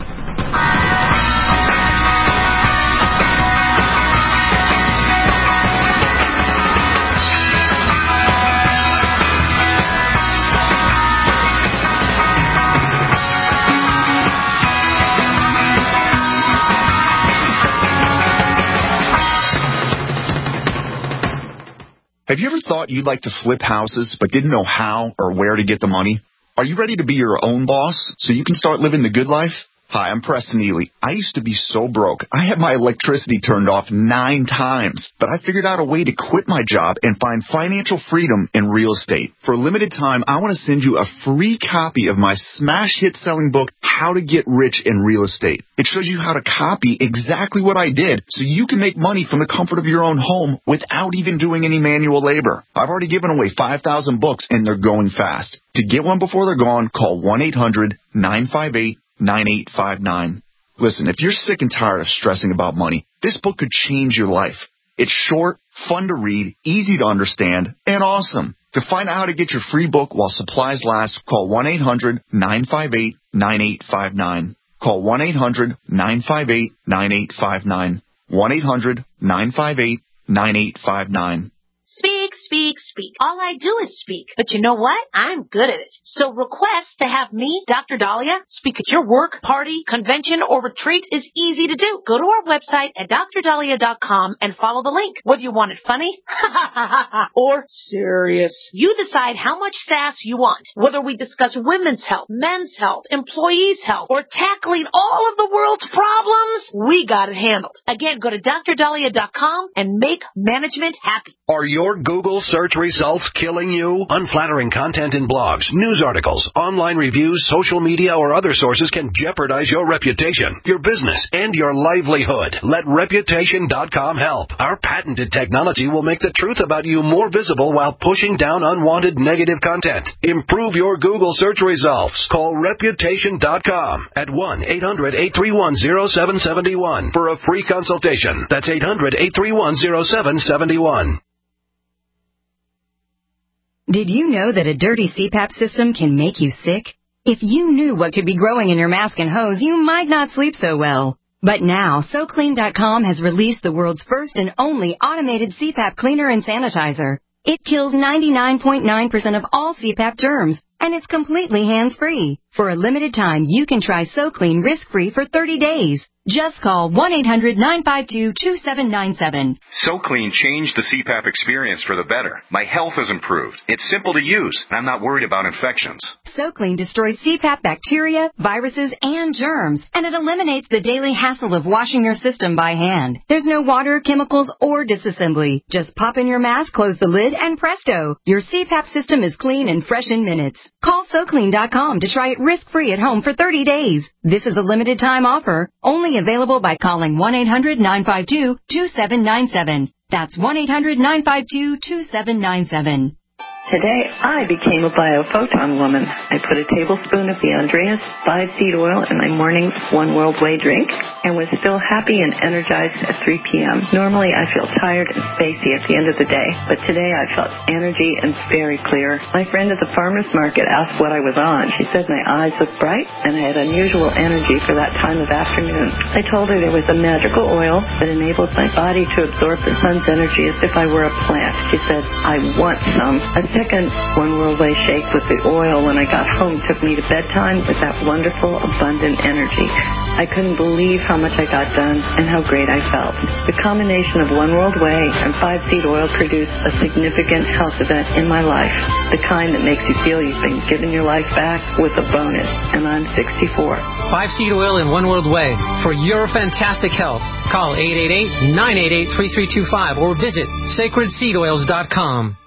Have you ever thought you'd like to flip houses but didn't know how or where to get the money? Are you ready to be your own boss so you can start living the good life? Hi, I'm Preston Ely. I used to be so broke. I had my electricity turned off nine times, but I figured out a way to quit my job and find financial freedom in real estate. For a limited time, I want to send you a free copy of my smash hit selling book, How to Get Rich in Real Estate. It shows you how to copy exactly what I did so you can make money from the comfort of your own home without even doing any manual labor. I've already given away five thousand books and they're going fast. To get one before they're gone, call one eight hundred nine five eight nine eight five nine. Listen, if you're sick and tired of stressing about money, this book could change your life. It's short, fun to read, easy to understand, and awesome. To find out how to get your free book while supplies last, call one eight hundred nine five eight nine eight five nine. Call one eight hundred nine five eight nine eight five nine. one eight hundred nine five eight, nine eight five nine. Speak, speak, speak. All I do is speak. But you know what? I'm good at it. So request to have me, Doctor Dahlia, speak at your work, party, convention, or retreat is easy to do. Go to our website at dr dahlia dot com and follow the link. Whether you want it funny or serious, you decide how much sass you want. Whether we discuss women's health, men's health, employees' health, or tackling all of the world's problems, we got it handled. Again, go to dr dahlia dot com and make management happy. Are your Google search results killing you? Unflattering content in blogs, news articles, online reviews, social media, or other sources can jeopardize your reputation, your business, and your livelihood. Let reputation dot com help. Our patented technology will make the truth about you more visible while pushing down unwanted negative content. Improve your Google search results. Call reputation dot com at one eight hundred, eight three one, zero seven seven one for a free consultation. That's eight hundred, eight three one, zero seven seven one. Did you know that a dirty C PAP system can make you sick? If you knew what could be growing in your mask and hose, you might not sleep so well. But now, So Clean dot com has released the world's first and only automated C PAP cleaner and sanitizer. It kills ninety-nine point nine percent of all C PAP germs, and it's completely hands-free. For a limited time, you can try SoClean risk-free for thirty days. Just call one eight hundred, nine five two, two seven nine seven. SoClean changed the C PAP experience for the better. My health has improved. It's simple to use, and I'm not worried about infections. SoClean destroys C PAP bacteria, viruses, and germs, and it eliminates the daily hassle of washing your system by hand. There's no water, chemicals, or disassembly. Just pop in your mask, close the lid, and presto, your C PAP system is clean and fresh in minutes. Call So Clean dot com to try it risk-free at home for thirty days. This is a limited time offer, only available by calling one eight hundred, nine five two, two seven nine seven. That's one eight hundred, nine five two, two seven nine seven. Today, I became a biophoton woman. I put a tablespoon of the Andreas five seed oil in my morning One World Way drink and was still happy and energized at three p.m. Normally, I feel tired and spacey at the end of the day, but today I felt energy and very clear. My friend at the farmer's market asked what I was on. She said my eyes looked bright and I had unusual energy for that time of afternoon. I told her there was a magical oil that enabled my body to absorb the sun's energy as if I were a plant. She said, I want some. I second One World Way shake with the oil when I got home took me to bedtime with that wonderful, abundant energy. I couldn't believe how much I got done and how great I felt. The combination of One World Way and five seed oil produced a significant health event in my life, the kind that makes you feel you've been given your life back with a bonus, and I'm sixty-four. five seed oil and One World Way for your fantastic health. Call eight eight eight, nine eight eight, three three two five or visit sacred seed oils dot com.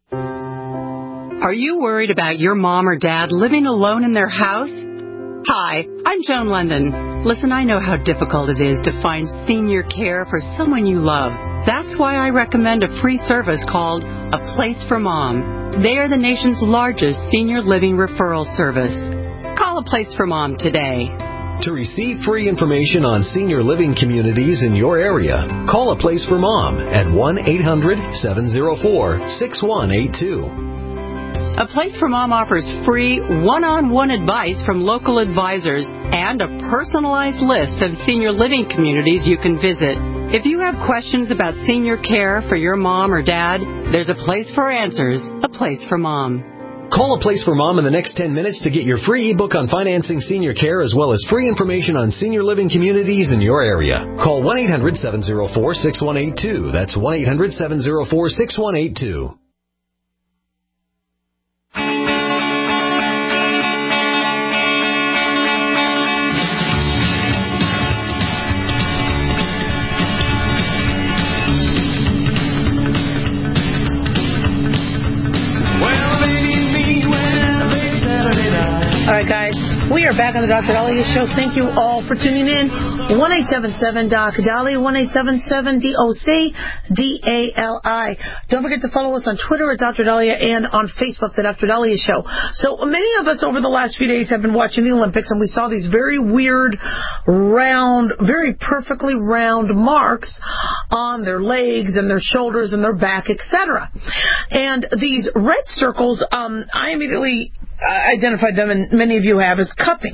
Are you worried about your mom or dad living alone in their house? Hi, I'm Joan London. Listen, I know how difficult it is to find senior care for someone you love. That's why I recommend a free service called A Place for Mom. They are the nation's largest senior living referral service. Call A Place for Mom today. To receive free information on senior living communities in your area, call A Place for Mom at one eight hundred, seven oh four, six one eight two. A Place for Mom offers free one-on-one advice from local advisors and a personalized list of senior living communities you can visit. If you have questions about senior care for your mom or dad, there's a place for answers, A Place for Mom. Call A Place for Mom in the next ten minutes to get your free ebook on financing senior care as well as free information on senior living communities in your area. Call one eight hundred, seven oh four, six one eight two. That's one eight hundred, seven oh four, six one eight two. All right, guys, we are back on the Doctor Dahlia Show. Thank you all for tuning in. one eight seven seven D O C Dahlia, one eight seven seven D O C D A L I. Don't forget to follow us on Twitter at Doctor Dahlia and on Facebook, The Doctor Dahlia Show. So many of us over the last few days have been watching the Olympics, and we saw these very weird, round, very perfectly round marks on their legs and their shoulders and their back, et cetera. And these red circles, um, I immediately identified them, and many of you have, as cupping.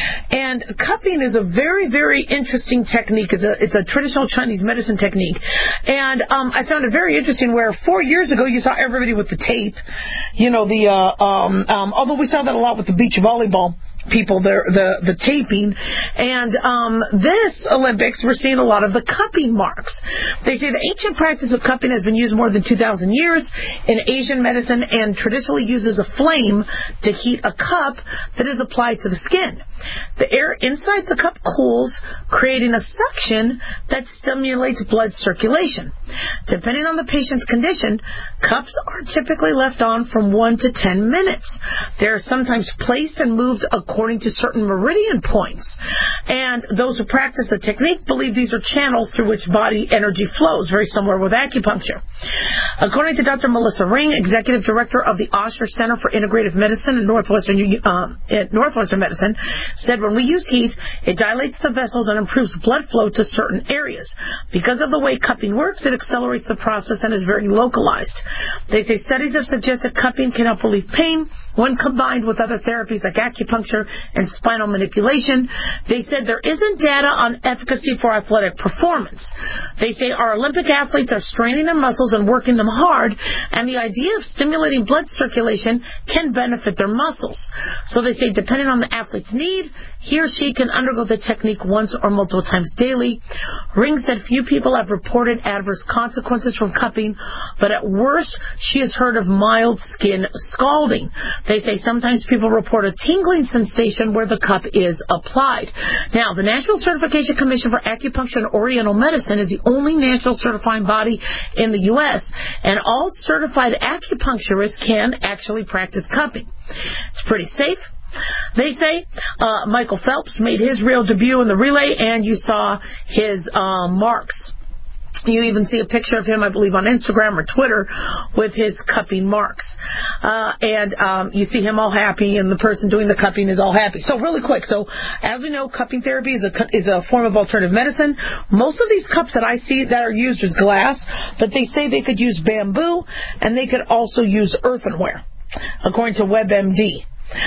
And cupping is a very, very interesting technique. It's a, it's a traditional Chinese medicine technique. And um, I found it very interesting where four years ago you saw everybody with the tape, you know, the uh, um, um, although we saw that a lot with the beach volleyball people, the the, the taping. And um, this Olympics, we're seeing a lot of the cupping marks. They say the ancient practice of cupping has been used more than two thousand years in Asian medicine and traditionally uses a flame to heat a cup that is applied to the skin. The air inside the cup cools, creating a suction that stimulates blood circulation. Depending on the patient's condition, cups are typically left on from one to ten minutes. They are sometimes placed and moved according to certain meridian points. And those who practice the technique believe these are channels through which body energy flows, very similar with acupuncture. According to Doctor Melissa Ring, Executive Director of the Osher Center for Integrative Medicine in Northwestern, uh, Northwestern Medicine, said when we use heat, it dilates the vessels and improves blood flow to certain areas. Because of the way cupping works, it accelerates the process and is very localized. They say studies have suggested cupping can help relieve pain when combined with other therapies like acupuncture and spinal manipulation. They said there isn't data on efficacy for athletic performance. They say our Olympic athletes are straining their muscles and working them hard, and the idea of stimulating blood circulation can benefit their muscles. So they say depending on the athlete's need, he or she can undergo the technique once or multiple times daily. Ring said few people have reported adverse consequences from cupping, but at worst, she has heard of mild skin scalding. They say sometimes people report a tingling sensation where the cup is applied. Now, the National Certification Commission for Acupuncture and Oriental Medicine is the only national certifying body in the U S, and all certified acupuncturists can actually practice cupping. It's pretty safe. They say uh, Michael Phelps made his real debut in the relay, and you saw his uh, marks. You even see a picture of him, I believe, on Instagram or Twitter with his cupping marks. Uh, and um, you see him all happy, and the person doing the cupping is all happy. So really quick, so as we know, cupping therapy is a, is a form of alternative medicine. Most of these cups that I see that are used is glass, but they say they could use bamboo, and they could also use earthenware, according to WebMD.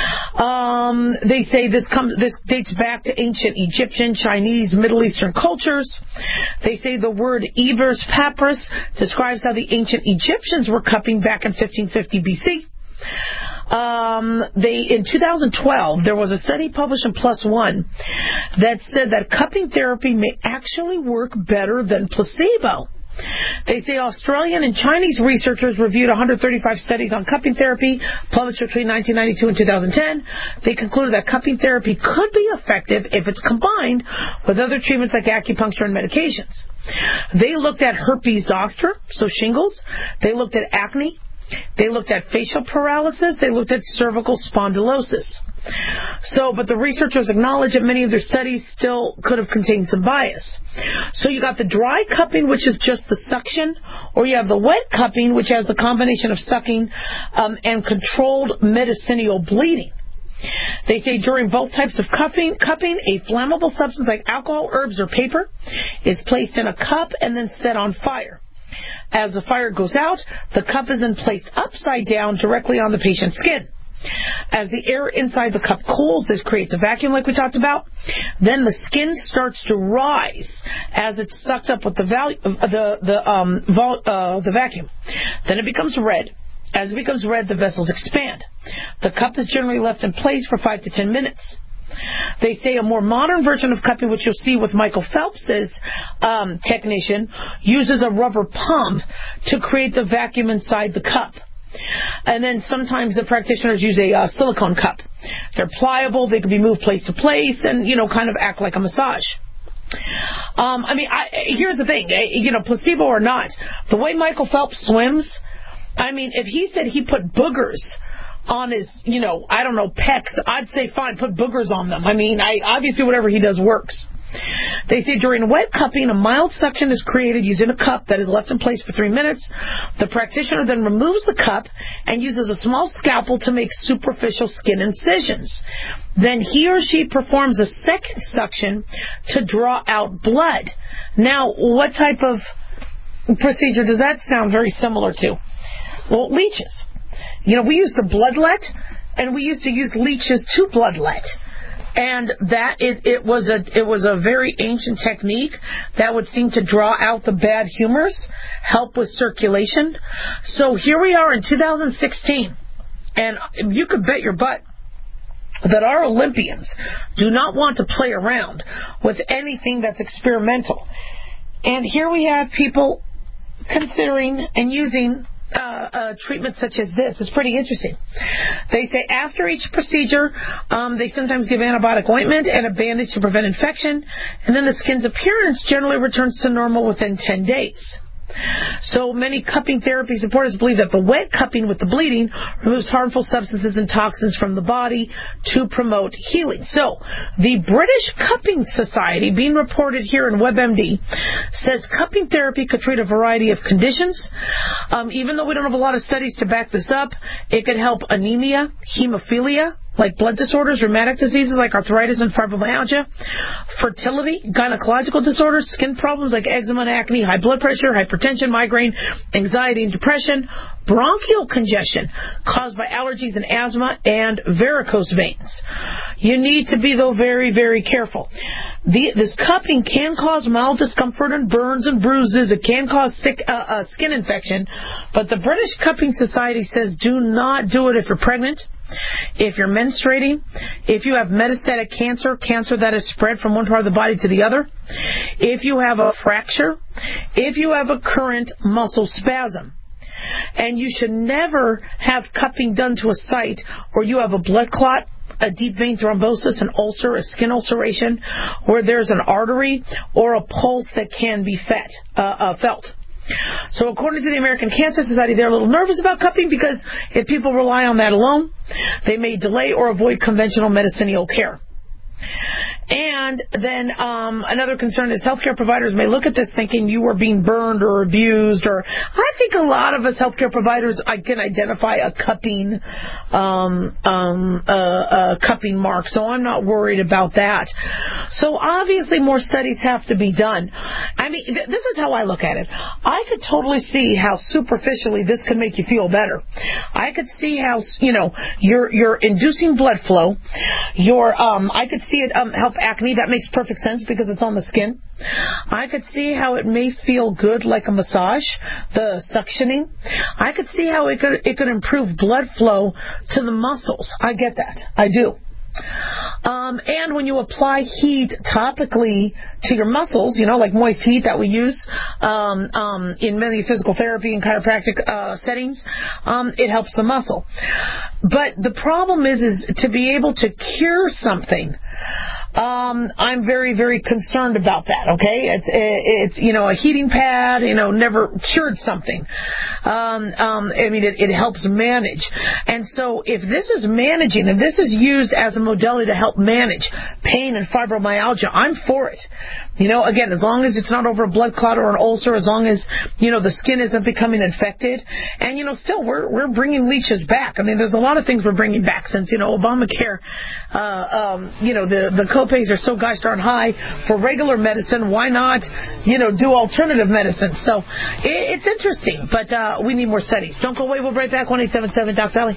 Um, they say this comes, this dates back to ancient Egyptian, Chinese, Middle Eastern cultures. They say the word Ebers papyrus describes how the ancient Egyptians were cupping back in fifteen fifty B C. Um, they in two thousand twelve there was a study published in PLOS ONE that said that cupping therapy may actually work better than placebo. They say Australian and Chinese researchers reviewed one hundred thirty-five studies on cupping therapy published between nineteen ninety-two and two thousand ten. They concluded that cupping therapy could be effective if it's combined with other treatments like acupuncture and medications. They looked at herpes zoster, so shingles. They looked at acne. They looked at facial paralysis. They looked at cervical spondylosis. So, but the researchers acknowledge that many of their studies still could have contained some bias. So you got the dry cupping, which is just the suction, or you have the wet cupping, which has the combination of sucking um, and controlled medicinal bleeding. They say during both types of cupping, cupping, a flammable substance like alcohol, herbs, or paper is placed in a cup and then set on fire. As the fire goes out, the cup is then placed upside down directly on the patient's skin. As the air inside the cup cools, this creates a vacuum like we talked about. Then the skin starts to rise as it's sucked up with the, val- the, the, um, vol- uh, the vacuum. Then it becomes red. As it becomes red, the vessels expand. The cup is generally left in place for five to ten minutes. They say a more modern version of cupping, which you'll see with Michael Phelps's um, technician, uses a rubber pump to create the vacuum inside the cup. And then sometimes the practitioners use a uh, silicone cup. They're pliable, they can be moved place to place, and, you know, kind of act like a massage. Um, I mean, I, here's the thing, you know, placebo or not, the way Michael Phelps swims, I mean, if he said he put boogers on his, you know, I don't know, pecs, I'd say fine, put boogers on them. I mean, I obviously whatever he does works. They say during wet cupping, a mild suction is created using a cup that is left in place for three minutes. The practitioner then removes the cup and uses a small scalpel to make superficial skin incisions. Then he or she performs a second suction to draw out blood. Now, what type of procedure does that sound very similar to? Well, leeches. You know, we used to bloodlet and we used to use leeches to bloodlet. And that it, it was a it was a very ancient technique that would seem to draw out the bad humors, help with circulation. So here we are in two thousand sixteen, and you could bet your butt that our Olympians do not want to play around with anything that's experimental. And here we have people considering and using Uh, uh, treatment such as this. It's pretty interesting. They say after each procedure, um, they sometimes give antibiotic ointment and a bandage to prevent infection, and then the skin's appearance generally returns to normal within ten days. So many cupping therapy supporters believe that the wet cupping with the bleeding removes harmful substances and toxins from the body to promote healing. So the British Cupping Society, being reported here in WebMD, says cupping therapy could treat a variety of conditions. Um, even though we don't have a lot of studies to back this up, it could help anemia, hemophilia, like blood disorders, rheumatic diseases like arthritis and fibromyalgia, fertility, gynecological disorders, skin problems like eczema and acne, high blood pressure, hypertension, migraine, anxiety and depression, bronchial congestion caused by allergies and asthma, and varicose veins. You need to be, though, very, very careful. The, this cupping can cause mild discomfort and burns and bruises. It can cause sick, uh, uh, skin infection, but the British Cupping Society says do not do it if you're pregnant, if you're menstruating, if you have metastatic cancer, cancer that is spread from one part of the body to the other, if you have a fracture, if you have a current muscle spasm. And you should never have cupping done to a site where you have a blood clot, a deep vein thrombosis, an ulcer, a skin ulceration, where there's an artery or a pulse that can be fet, uh, uh, felt. So according to the American Cancer Society, they're a little nervous about cupping because if people rely on that alone, they may delay or avoid conventional medicinal care. And then um, another concern is healthcare providers may look at this thinking you are being burned or abused. Or I think a lot of us healthcare providers, I can identify a cupping, um, um, uh, uh, cupping mark. So I'm not worried about that. So obviously more studies have to be done. I mean, th- this is how I look at it. I could totally see how superficially this could make you feel better. I could see how, you know, you're you're inducing blood flow. You're um, I could see it um, help acne. That makes perfect sense because it's on the skin. I could see how it may feel good like a massage, the suctioning. I could see how it could it could improve blood flow to the muscles. I get that. I do. Um, and when you apply heat topically to your muscles, you know, like moist heat that we use um, um, in many physical therapy and chiropractic uh, settings, um, it helps the muscle. But the problem is, is to be able to cure something. Um, I'm very, very concerned about that. Okay, it's it's you know a heating pad, you know, never cured something. Um, um, I mean, it, it helps manage. And so, if this is managing, and this is used as a modality to help manage pain and fibromyalgia, I'm for it. You know, again, as long as it's not over a blood clot or an ulcer, as long as you know the skin isn't becoming infected, and you know, still we're we're bringing leeches back. I mean, there's a lot of things we're bringing back since you know Obamacare. Uh, um, you know, the the co-pays are so gosh darn high for regular medicine. Why not, you know, do alternative medicine? So it, it's interesting, but uh, we need more studies. Don't go away. We'll be right back. one eight seven seven Doctor Ellie.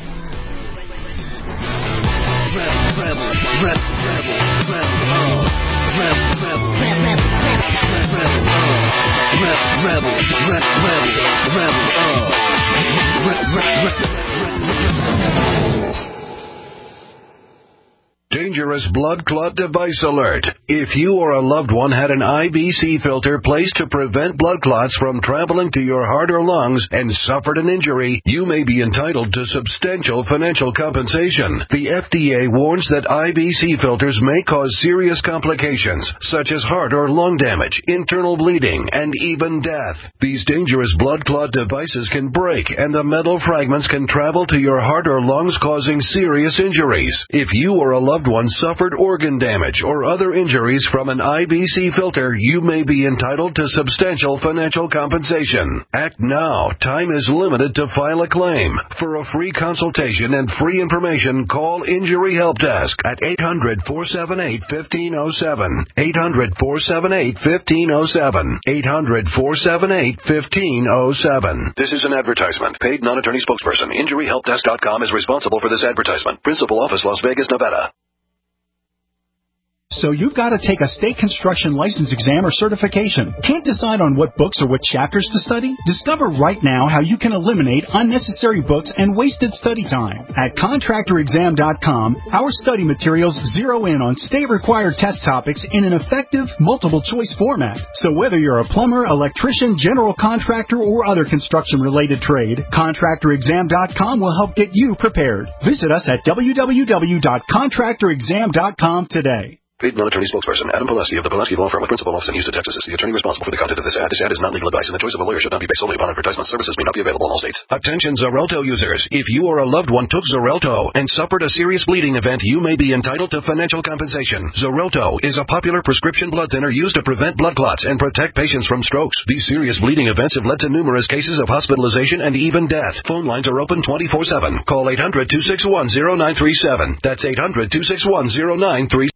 Dangerous blood clot device alert. If you or a loved one had an I B C filter placed to prevent blood clots from traveling to your heart or lungs and suffered an injury, you may be entitled to substantial financial compensation. The F D A warns that I B C filters may cause serious complications, such as heart or lung damage, internal bleeding, and even death. These dangerous blood clot devices can break, and the metal fragments can travel to your heart or lungs, causing serious injuries. If you or a loved one anyone suffered organ damage or other injuries from an I B C filter, you may be entitled to substantial financial compensation. Act now. Time is limited to file a claim. For a free consultation and free information, call Injury Help Desk at eight hundred, four seven eight, one five zero seven. eight hundred, four seven eight, one five zero seven. eight hundred, four seven eight, one five zero seven. This is an advertisement. Paid non-attorney spokesperson. Injury Help Desk dot com is responsible for this advertisement. Principal office, Las Vegas, Nevada. So you've got to take a state construction license exam or certification. Can't decide on what books or what chapters to study? Discover right now how you can eliminate unnecessary books and wasted study time. At contractor exam dot com, our study materials zero in on state-required test topics in an effective, multiple-choice format. So whether you're a plumber, electrician, general contractor, or other construction-related trade, contractor exam dot com will help get you prepared. Visit us at w w w dot contractor exam dot com today. Paid non-attorney spokesperson Adam Pileski of the Pileski Law Firm with principal office in Houston, Texas is the attorney responsible for the content of this ad. This ad is not legal advice, and the choice of a lawyer should not be based solely upon advertisement. Services may not be available in all states. Attention Xarelto users. If you or a loved one took Xarelto and suffered a serious bleeding event, you may be entitled to financial compensation. Xarelto is a popular prescription blood thinner used to prevent blood clots and protect patients from strokes. These serious bleeding events have led to numerous cases of hospitalization and even death. Phone lines are open twenty-four seven. Call eight hundred, two six one, zero nine three seven. That's eight hundred, two six one, zero nine three